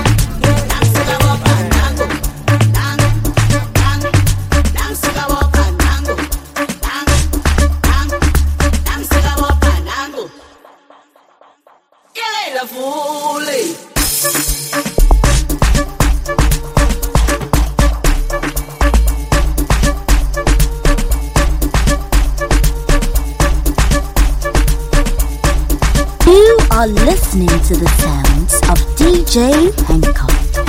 You are listening to the sounds of D J Hancock.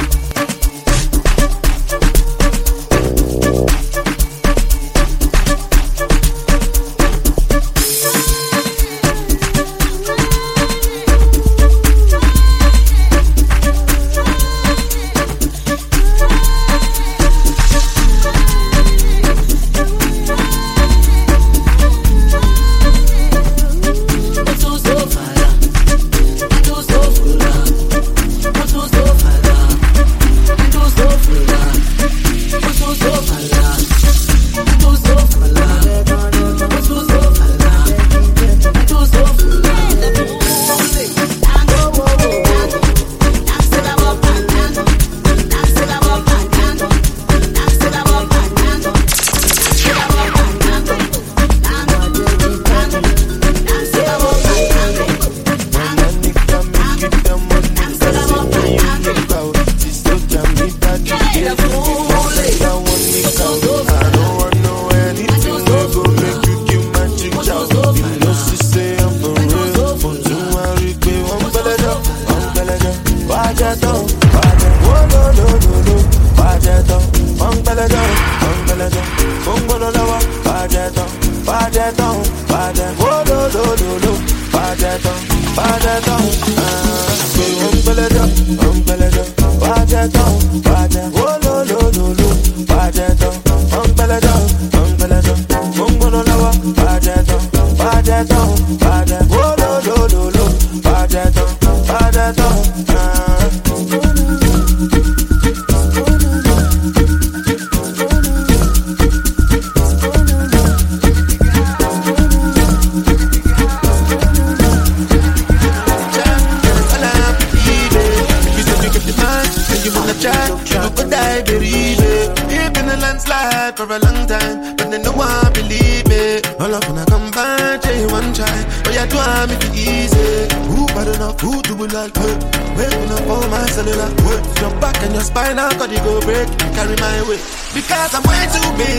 Because I'm way too big,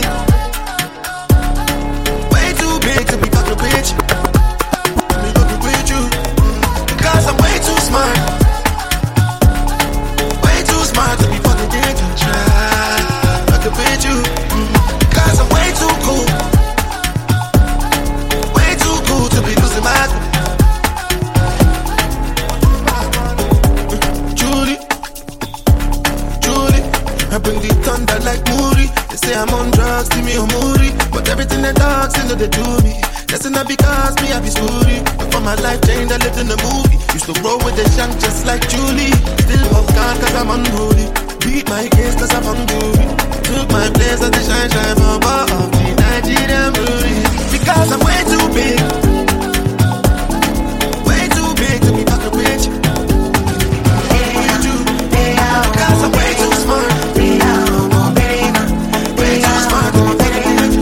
way too big to be fucking with you. Me looking with you. Because I'm way too smart, way too smart to be fucking with you. Try fucking with you. Because I'm way too cool, way too blessing, not because me, I be story. For my life change, I lived in a movie. Used to roll with the young just like Julie. Still pop God cause I'm unholy. Beat my case cause I'm hungry. Took my place at the shine shine for bar of the Nigerian movie. Because I'm way too big. Way too big to be fucking rich. Because I'm way too smart. Way too smart to be fucking rich.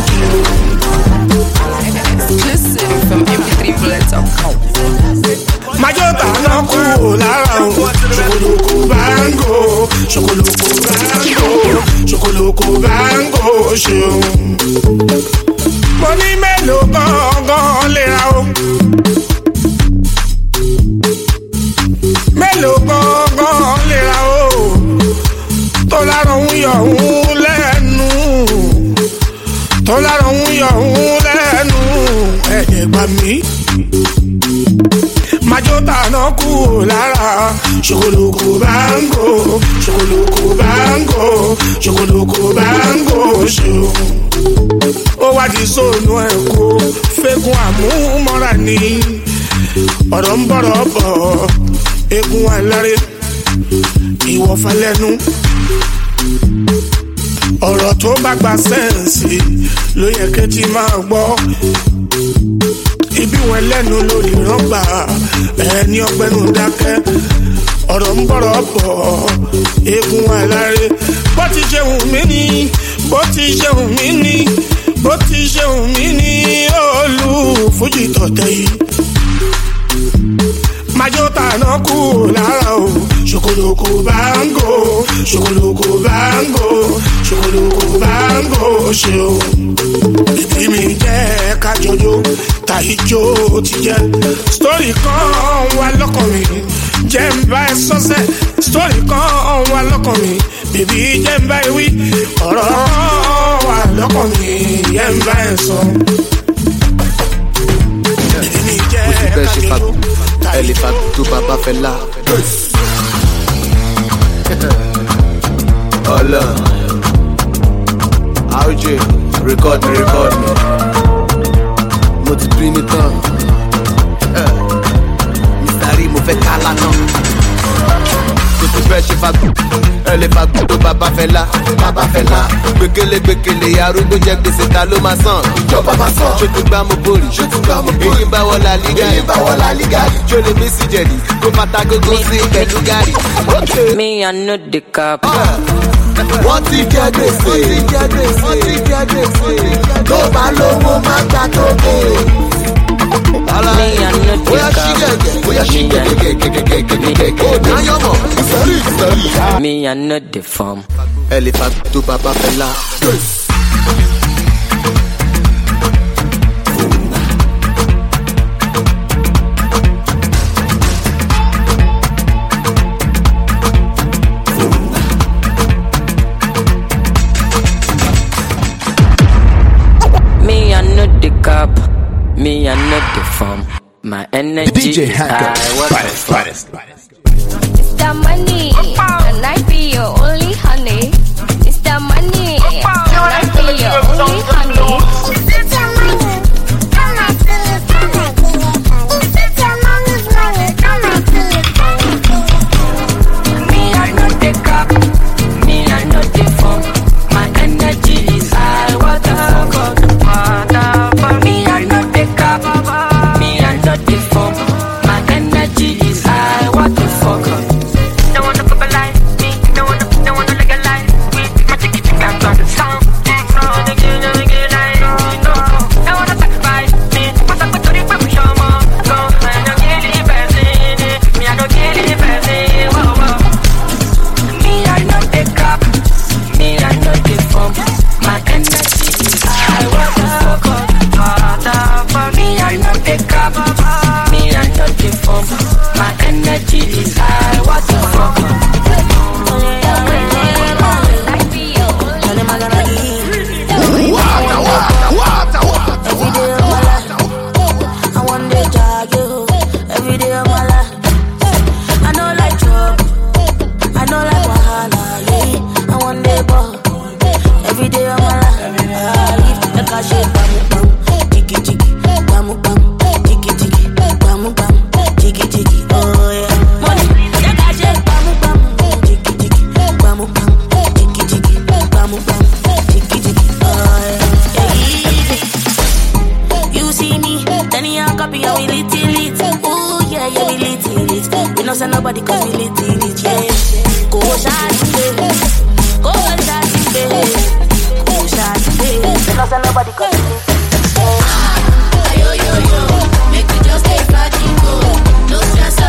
Exclusive from M P three Bullets dot com. Majota no cool lára o. Chocoloko bango, chocoloko bango, chocoloko bango ṣeun. Mo ní mélòó gangan lera o. Mélòó gangan lera o. Tó lára òun yọ òun lẹ́nu. Tó lára òun yọ òun lẹ́nu. Ẹ̀jẹ̀ gbà mí. Majota no cool lára. Chocoloko bango, chocoloko bango, chocoloko bango ṣeun. Ó wá di sóònù ẹ̀kọ́ fẹ́gun àmúmọ́ra ni ọ̀rọ̀ ń bọ̀rọ̀ bọ̀ egun àìlẹ́rẹ́ ìwọ̀fà lẹ́nu ọ̀rọ̀ tó bá gba sẹ́ǹsì ló yẹ kẹ́tì máa gbọ́ ibi wọn lẹ́nu lórí rọ́gbà ẹni ọgbẹ́nu dákẹ́ ọ̀rọ̀ ń bọ̀rọ̀ bọ̀ egun àìlẹ́rẹ́ bó ti ṣe wù mí ni bó ti ṣe wù mí ni bó ti ṣe wù mí ní olú fújì tọ̀tẹ̀ yìí. Majota náà kú lára o. Chocoloko bango, chocoloko bango, chocoloko bango ṣeun. Ìdí mi jẹ́ kájọjó, tàìjó ti jẹ́. Sítórì kan wà lọ́kàn mi, jẹ́ ń bá ẹ sọ́sẹ̀. Sítórì kan wà lọ́kàn mi, bèbí jẹ́ ń bá ẹ wí. Ọ̀rọ̀ wà lọ́kàn mi, jẹ́ ń bá ẹ sọ. Ìdí mi jẹ́ kájọjó. Elephant to Baba Fela. Hola. R J, record me, record me. Mo ti bring it down. Mister Rí, mo fẹ́ kálá náà. Mo ti fẹ́ ṣe fagbó. Elephant to Baba Fela. Baba Fela. Gbekele gbekele arúgbó jẹ gbèsè ta ló máa san. Ìjọba máa san. Ṣé ti gbá mo borí? Ṣé ti gbá mo borí? Èyí bá wọ la liga. Èyí bá wọ la liga. Jó lè mí sí jẹ̀lì. Kó fata gógó sí pẹ̀lú gàrí. Me I know the cap. Wọ́n ti jẹ gbèsè. Wọ́n ti jẹ gbèsè. Wọ́n ti jẹ gbèsè. Tó bá lówó máa gbà tó béèrè. Me I know the Oya ṣí gẹ̀gẹ̀. Oya ṣí gẹ̀gẹ̀ gẹ̀gẹ̀ gẹ̀gẹ̀. Ó dáyọ̀ mọ̀. Ìsọ̀rí ìsọ̀rí. Me I know the form. Elephant to Baba Fela. Me I know the cap. Me I know the form. My energy D J is Hacker. high. What the fuck? It's the money, and I be your only honey. It's the money, and I be your only honey. It's your money, come and feel it, come and feel it. It's your mommy's money, come and feel it, come and feel it. Me I know the cap. Me I know the form. My energy is high. What the fuck? What the fuck? Me I know the cap. Me I know the form. My energy is high. What the fuck? Don't wanna verbalize me, don't wanna, don't wanna legalize me. My ticket, I'm gonna sound. No, they get, they get like, no, no. Don't wanna sacrifice me. What's up with the people, show more. Go, I don't get it, person. Me, I don't get it, person. Whoa, whoa. Me I know the cap. Me I know the form. My energy is high. What the fuck? What the fuck? Me I know the cap. Me I know the form. My energy is high. What the fuck? I want to jog you every day of my life. I know like trouble, I know like wahala, yeah. I want to ball every day of my life. I live the cash, bam bam, jiggy jiggy, bam bam, jiggy jiggy, bam bam, jiggy jiggy, oh yeah. Money, the cash, bam bam, jiggy jiggy, bam bam, jiggy jiggy, bam bam, jiggy jiggy, oh yeah. You see me, then you copy how we lit it. Ooh yeah, yeah we lit it. We don't send nobody 'cause we lit it, yeah. Go shot baby, go shot baby, go shot baby. We don't send nobody 'cause we lit it. Yo yo yo, make me just stay flat and go. No stress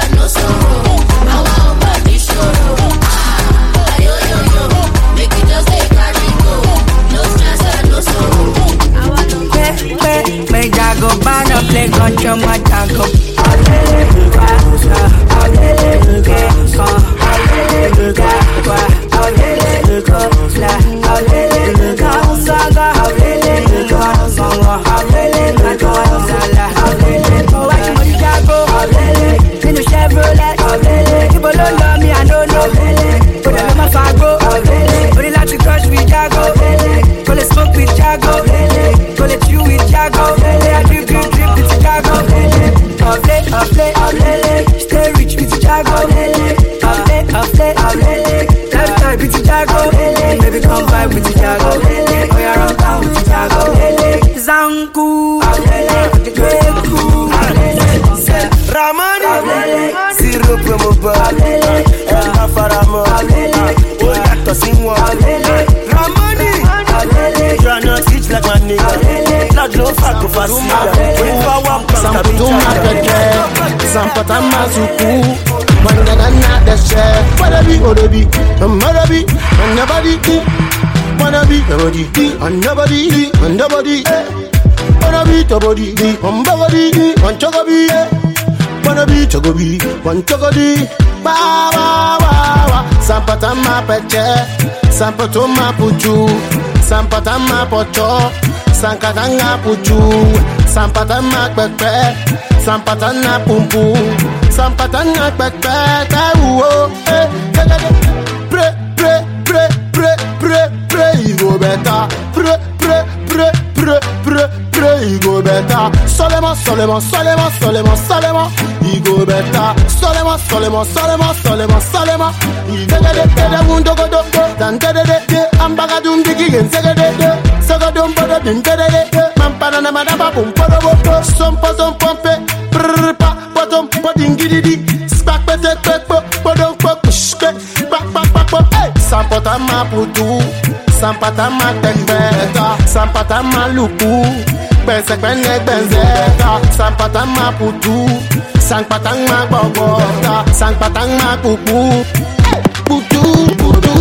Samputuma keke, Sampatama zuku, Mandana the share, Wadabi, Odabi, Madabi, and nobody, Wadabi, nobody, and nobody, and nobody, Wadabi, nobody, and nobody, and Chogobi, Wadabi, Chogobi, and Chogodi, Ba, Ba, Ba, Sampatama peche, Sampatuma puchu, Sampatama poto, Sankatanga puchu, Sampatama pepe, Sampatana pumpu, Sampatana pepe, Tauo, eh, pre, pre, pre, pre, pre, pre, you go better, pre, pre, pre, pre, pre, pre, you go better, Solema, Solema, Solema, Solema, Solema, you go better, Solema, Solema, Solema, Solema, Solema, you go better, Mundo go do, Tante de de, Ambagadum digging, and Segade, Sagadum, but I've been dead, Mampana, Madama, Pumpo, some person pompe, Prpa, Potom, Potting Giddy, Spack, Pepe, Podon, Push, Back, Back, Back, Back, Sampatama Putu, Sampatama Tekbeta, Sampatama Lupu, Bensekene Benzeta, Sampatama Putu, Sampatama Bogota, Sampatama Pupu, Putu, Putu.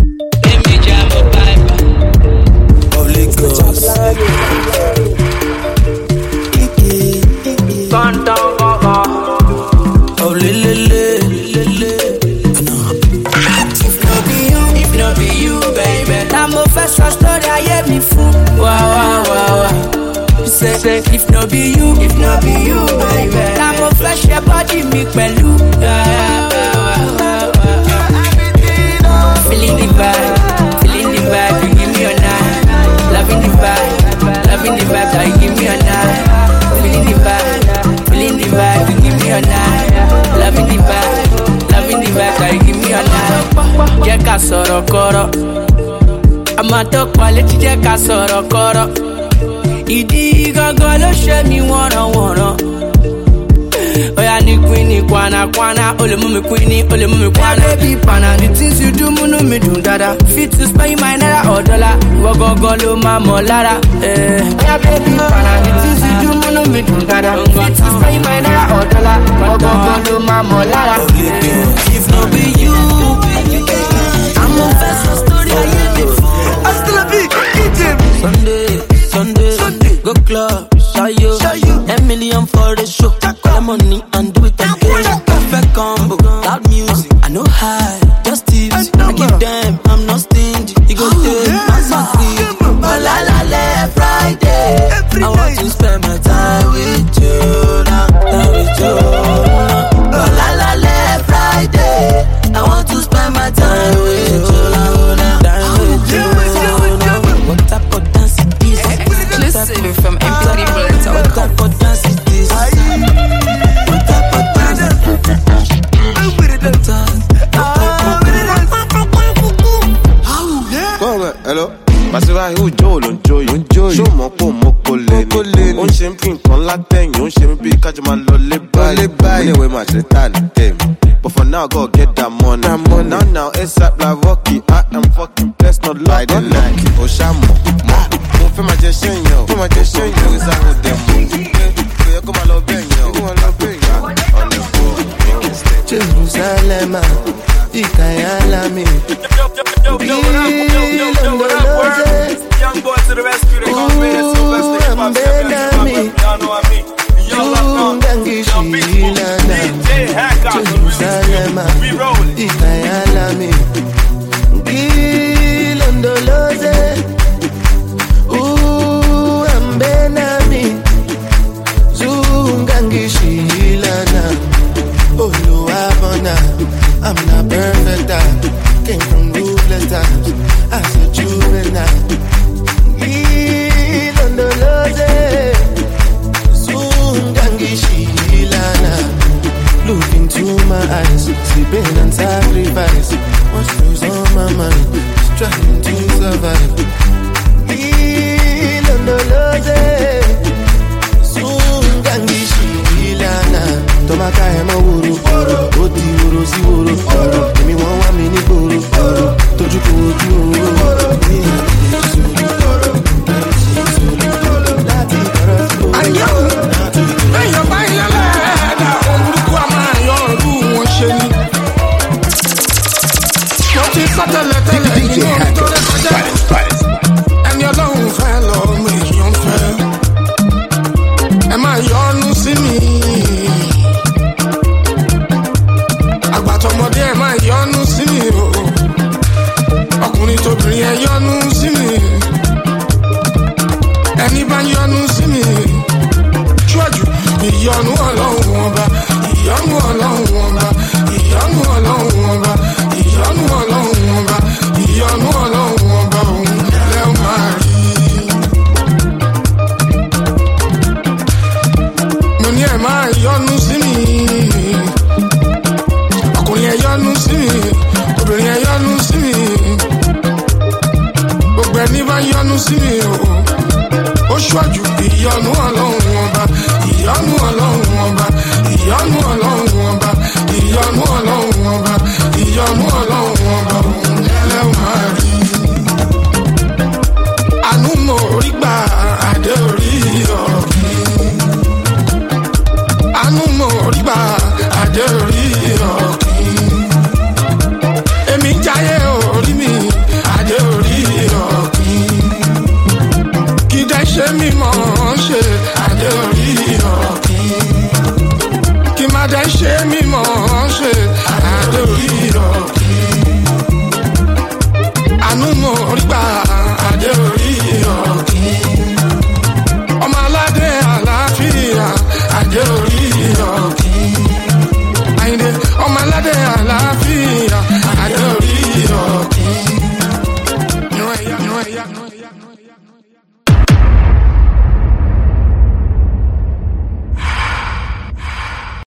Oh, lele, lele. If no be you, if no be you, baby, I'm a first story, I hear me fool. Wow, wow, wow, wow. Say, say, if no be you, if no be you, baby, I'm a flesh your body, me pelu. Feeling the vibe, feeling the vibe, you give me a night. Loving the vibe, loving the vibe, that you give me a night. Feeling the vibe, feeling the vibe, you give me a night. Loving the vibe, loving the vibe, that you give me a night. Jẹ́ ká sọ̀rọ̀ kọ́rọ̀, àmọ́ tó quality jẹ́ ká sọ̀rọ̀ kọ́rọ̀. Ìdí gangan ló ṣe mí wọ̀nrọ̀wọ̀nrọ̀. Oya ni queen ni kwana kwana, ole mu mi queen ni, ole mu mi kwana. Yeah, baby pana, the things you do munu mi dun dada. Fit to spend my naira or dollar, ìwọ gangan ló máa mọ̀ lára. Oya baby pana, the things you do munu mi dun dada. Fit to spend my naira or dollar, ìwọ gangan ló máa mọ̀ lára. If no be you, I'm a first story I hear before. I still a big kitchen. Sunday, Sunday, Sunday, go club, shayo, shayo. A million for the show. Call money and do it again. Perfect combo, loud music. I know high, just tips. I give them, I'm not stingy. You go take my free. Oh la la la, Friday. I want to spend my time with you now, now with you. Oh la la la, Friday. I want to spend my time with you now, now with you. What type of dance is this? Exclusive from M P three Bullet dot com. What type of dance is this? What type of dance is this? Hello? Bàṣírà ìhù jó ló ń jó yìí. Ṣó mọ̀ pò mọ́ kò lè ní. Ó ń ṣe ń fi nǹkan látẹ̀yìn. Ó ń ṣe mí bí kájọ máa lọ lé báyìí. Mo ní ìwé màá ṣe tá ní tèmi. But for now, go get that money. That money. Now, now, ASAP like Rocky. I am fucking blessed, not like the lucky. Oh, Shamo, Mo. Mo fẹ́ máa jẹ ṣẹ́yìn o. Fẹ́ máa jẹ ṣẹ́yìn o. Is that what them want? Kò yẹ kó máa lọ bẹ́yìn o. Kó máa lọ bẹ́yìn o. Ọ̀nà ìfọ̀, Jerusalem, Ikayalami. Young boy to the rescue, they gon' be the Sylvester hip hop champion. Y'all know what I mean. Y'all love now. Y'all beat D J Hacker, Jerusalem, Ikayalami. Gilondoloze, ooh, ambenami. Zungangishilana, Oluwabona. I'm not perfect, I came from ruthless times. As a juvenile. Gilondoloze, Zungangishilana. Look into my eyes, see pain and sacrifice. What's goes on my mind? Just trying to survive. Ilondoloze, Zungangishilana. Tomaka ema wuru wuru, oti wuru si wuru wuru. Emi won wa mi ni wuru wuru, toju ko oju wuru. Ayo, ayo, mo ti sọ tẹ́lẹ̀ tẹ́lẹ̀ nínú tó lè kọjá. Ẹni ọlọ́run fẹ́ lọ́mọ èèyàn fẹ́. Ẹ máa yọ́nú sí mi. Àgbàtọ̀mọdé ẹ máa yọ́nú sí mi o. Ọkùnrin tóbìnrin ẹ yọ́nú sí mi. Ẹni bá yọ́nú sí mi. Ṣíwájú ìyọ́nú ọlọ́run ọba. Ìyọ́nú ọlọ́run ọba. Ìyọ́nú ọlọ́run ọba. Ìyọ́nú ọlọ́run ọba. Ìyọ́nú ọlọ́run ọba òun lẹ́ máa rí. Mo ní ẹ máa yọ́nú sí mi. Ọkùnrin ẹ yọ́nú sí mi. Obìnrin ẹ yọ́nú sí mi. Gbogbo ẹni bá yọ́nú sí mi o. Ó ṣíwájú ìyọ́nú ọlọ́run ọba. Ìyọ́nú ọlọ́run ọba. Ìyọ́nú ọlọ́run ọba. Ìyọ́nú ọlọ́run ọba. Ìyọ́nú ọlọ́run ọba òun lẹ́ máa rí. Àánú mo rí gbà adé orí ọ̀gbìn. Àánú mo rí gbà adé orí ọ̀gbìn. Èmi jáyé orí mi adé orí ọ̀gbìn. Kìdá ṣe mi mọ̀ ọ́n ṣe adé orí ọ̀gbìn. Kì má dá ṣe mi mọ̀ ọ́n ṣe adé orí ọ̀gbìn. Àánú mo rí gbà adé orí.